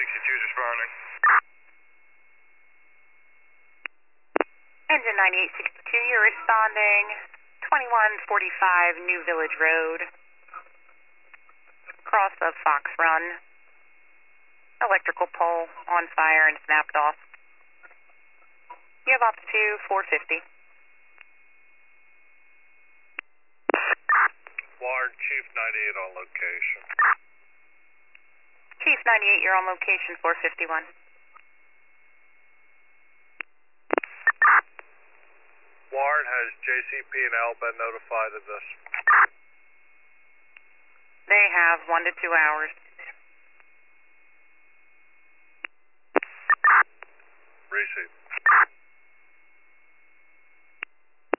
62's responding. Engine 9862, you're responding. 2145 New Village Road. Cross of Fox Run. Electrical pole on fire and snapped off. You have up to 450. Ward, Chief 98 on location. Chief 98, you're on location 451. Ward, has JCP&L been notified of this? They have 1 to 2 hours. Receive.